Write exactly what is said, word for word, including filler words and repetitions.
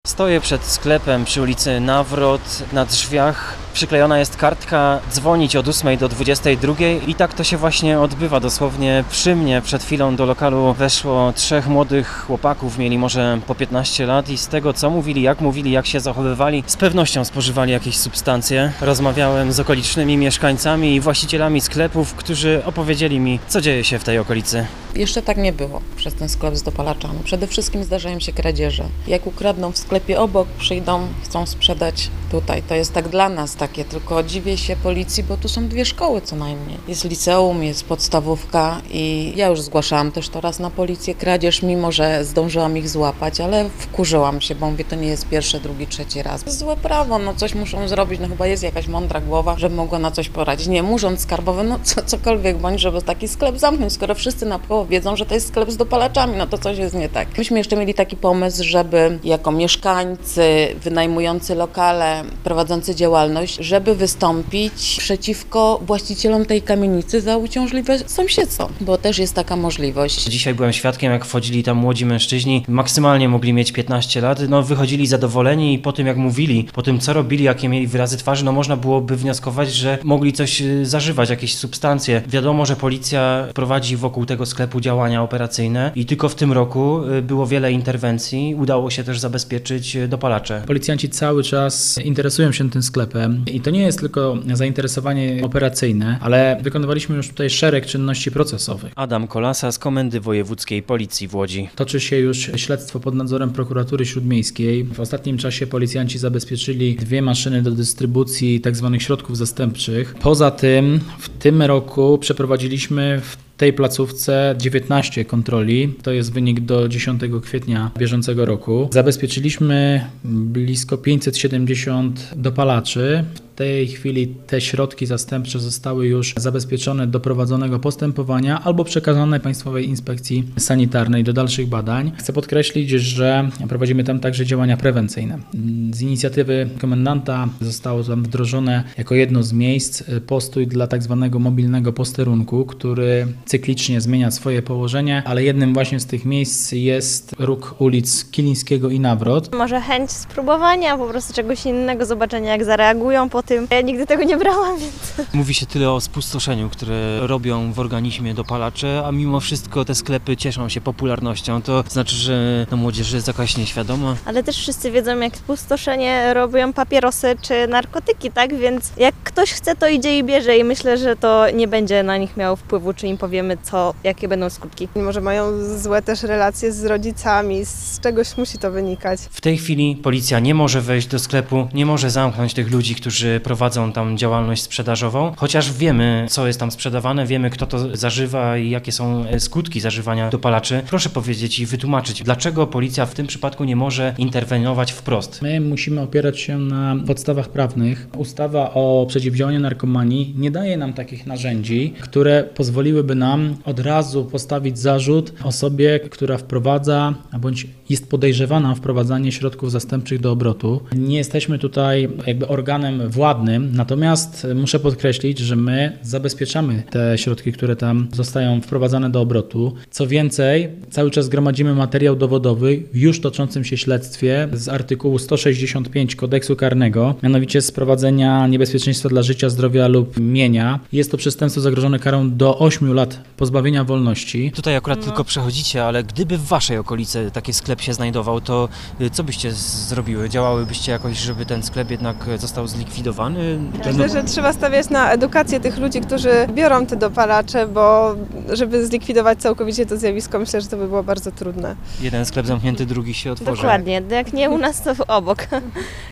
Stoję przed sklepem przy ulicy Nawrot. Na drzwiach przyklejona jest kartka dzwonić od ósmej do dwudziestej drugiej i tak to się właśnie odbywa. Dosłownie przy mnie przed chwilą do lokalu weszło trzech młodych chłopaków, mieli może po piętnaście lat i z tego co mówili, jak mówili, jak się zachowywali, z pewnością spożywali jakieś substancje. Rozmawiałem z okolicznymi mieszkańcami i właścicielami sklepów, którzy opowiedzieli mi, co dzieje się w tej okolicy. Jeszcze tak nie było przez ten sklep z dopalaczami. Przede wszystkim zdarzają się kradzieże. Jak ukradną w sklepie obok, przyjdą, chcą sprzedać tutaj. To jest tak dla nas takie, tylko dziwię się policji, bo tu są dwie szkoły co najmniej. Jest liceum, jest podstawówka i ja już zgłaszałam też to raz na policję kradzież, mimo że zdążyłam ich złapać, ale wkurzyłam się, bo mówię, to nie jest pierwszy, drugi, trzeci raz. Złe prawo, no coś muszą zrobić, no chyba jest jakaś mądra głowa, żeby mogła na coś poradzić. Nie, urząd skarbowy, no co, cokolwiek bądź, żeby taki sklep zamknąć, skoro wszyscy na koło wiedzą, że to jest sklep z dopalaczami, no to coś jest nie tak. Myśmy jeszcze mieli taki pomysł, żeby jako mieszkańcy, wynajmujący lokale, prowadzący działalność, żeby wystąpić przeciwko właścicielom tej kamienicy za uciążliwe sąsiedztwo, bo też jest taka możliwość. Dzisiaj byłem świadkiem, jak wchodzili tam młodzi mężczyźni, maksymalnie mogli mieć piętnaście lat, no wychodzili zadowoleni i po tym jak mówili, po tym co robili, jakie mieli wyrazy twarzy, no można byłoby wnioskować, że mogli coś zażywać, jakieś substancje. Wiadomo, że policja prowadzi wokół tego sklepu działania operacyjne i tylko w tym roku było wiele interwencji, udało się też zabezpieczyć dopalacze. Policjanci cały czas interesują się tym sklepem i to nie jest tylko zainteresowanie operacyjne, ale wykonywaliśmy już tutaj szereg czynności procesowych. Adam Kolasa z Komendy Wojewódzkiej Policji w Łodzi. Toczy się już śledztwo pod nadzorem Prokuratury Śródmiejskiej. W ostatnim czasie policjanci zabezpieczyli dwie maszyny do dystrybucji tzw. środków zastępczych. Poza tym w tym roku przeprowadziliśmy w tej placówce dziewiętnaście kontroli, to jest wynik do dziesiątego kwietnia bieżącego roku. Zabezpieczyliśmy blisko pięćset siedemdziesiąt dopalaczy. W tej chwili te środki zastępcze zostały już zabezpieczone do prowadzonego postępowania albo przekazane Państwowej Inspekcji Sanitarnej do dalszych badań. Chcę podkreślić, że prowadzimy tam także działania prewencyjne. Z inicjatywy komendanta zostało tam wdrożone jako jedno z miejsc postój dla tak zwanego mobilnego posterunku, który cyklicznie zmienia swoje położenie, ale jednym właśnie z tych miejsc jest róg ulic Kilińskiego i Nawrot. Może chęć spróbowania, po prostu czegoś innego, zobaczenia jak zareagują po tym. Ja nigdy tego nie brałam, więc... Mówi się tyle o spustoszeniu, które robią w organizmie dopalacze, a mimo wszystko te sklepy cieszą się popularnością. To znaczy, że no, młodzież jest jakaś nieświadoma. Ale też wszyscy wiedzą, jak spustoszenie robią papierosy czy narkotyki, tak? Więc jak ktoś chce, to idzie i bierze i myślę, że to nie będzie na nich miało wpływu, czy im powiemy, co, jakie będą skutki. Może mają złe też relacje z rodzicami, z czegoś musi to wynikać. W tej chwili policja nie może wejść do sklepu, nie może zamknąć tych ludzi, którzy prowadzą tam działalność sprzedażową, chociaż wiemy, co jest tam sprzedawane, wiemy, kto to zażywa i jakie są skutki zażywania dopalaczy. Proszę powiedzieć i wytłumaczyć, dlaczego policja w tym przypadku nie może interweniować wprost. My musimy opierać się na podstawach prawnych. Ustawa o przeciwdziałaniu narkomanii nie daje nam takich narzędzi, które pozwoliłyby nam od razu postawić zarzut osobie, która wprowadza, bądź jest podejrzewana o wprowadzanie środków zastępczych do obrotu. Nie jesteśmy tutaj jakby organem władnym, natomiast muszę podkreślić, że my zabezpieczamy te środki, które tam zostają wprowadzane do obrotu. Co więcej, cały czas gromadzimy materiał dowodowy w już toczącym się śledztwie z artykułu sto sześćdziesiąt pięć Kodeksu Karnego, mianowicie sprowadzenia niebezpieczeństwa dla życia, zdrowia lub mienia. Jest to przestępstwo zagrożone karą do ośmiu lat pozbawienia wolności. Tutaj akurat no. tylko przechodzicie, ale gdyby w waszej okolicy taki sklep się znajdował, to co byście zrobiły? Działałybyście jakoś, żeby ten sklep jednak został zlikwidowany? Myślę, że trzeba stawiać na edukację tych ludzi, którzy biorą te dopalacze, bo żeby zlikwidować całkowicie to zjawisko, myślę, że to by było bardzo trudne. Jeden sklep zamknięty, drugi się otworzy. Dokładnie, jak nie u nas, to obok.